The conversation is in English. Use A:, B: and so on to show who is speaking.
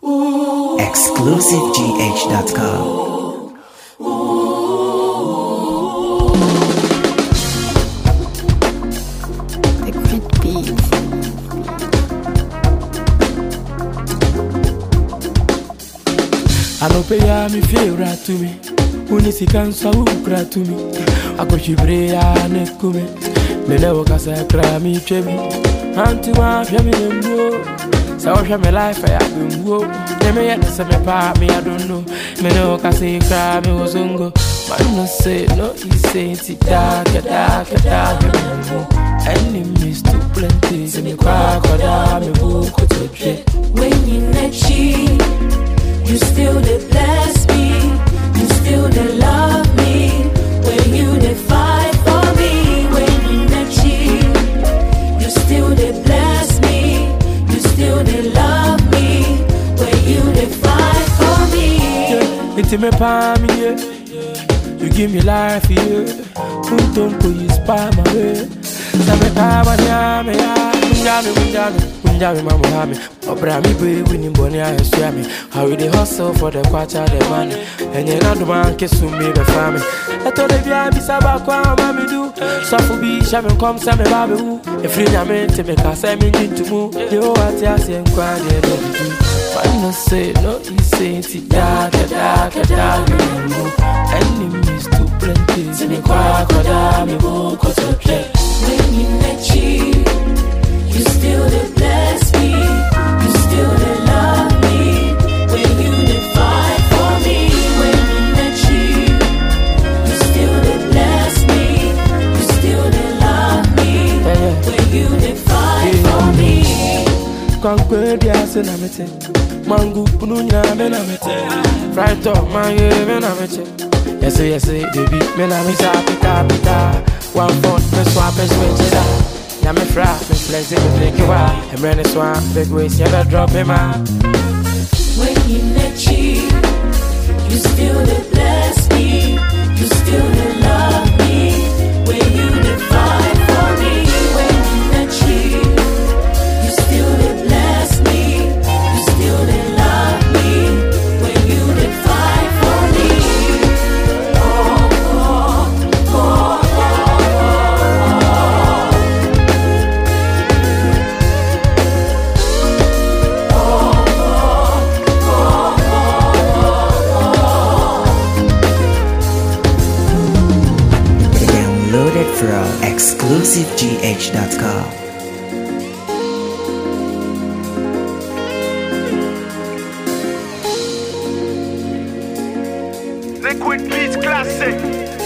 A: ExclusiveGH.com.
B: I no pay ya me favor to me. Unisi kansa ukra to me. Akoshibре ya nekume. Mele wakasa kra mi chebi. Anti wa fya mi nembo. Sa wa fya me life ya bimbo. Neme ya nasa me pa me I don't know. Mele wakasa kra mi wozongo. Man no say no he say ti da kada enemies too plenty. Se me kwa koda me buko to je.
C: When you let you still did bless me, you still did love me. When you did fight for me, when you met you still did bless me, you still did love me. When you did fight for me,
B: it's me palm yeah. You give me life yeah. Don't put you spy my way. Sabe kaba nyame ya, unjami mamuhami. Obra mi be winning boni a yeswami. How we dey hustle for the kwacha the money. Enye na do man kesu me be fami. Eto de bia bi saba kwa mami do. Safu bi shame come say me babe wu. E free nyame te me ka say me ntu mu. Ye o ati ase nkwa de do do. Man no say no he say ti da. Enemies too plenty. Se me kwa koda me bu ko to play.
C: when you met you still did bless me, you still did love me. When you did fight for me, when you met you still did bless me, you still did love me. When you did fight for me.
B: Conquer the ass and I'm it. Mango pununya men I'm it. Fright up my men I'm it. Yes, baby, men I'm it. Pita. 1 foot, me swap and switch it up. Yeah, me frap, me flex it, me take you out. I'm ready swap, big waist, you better drop him out.
C: When you met you still did bless me, you still did love me. When you did fight for me, when you met you still did bless me, you still did love me. When you did fight for me,
A: Downloaded from ExclusiveGH.com.
D: Liquid Beats Classic.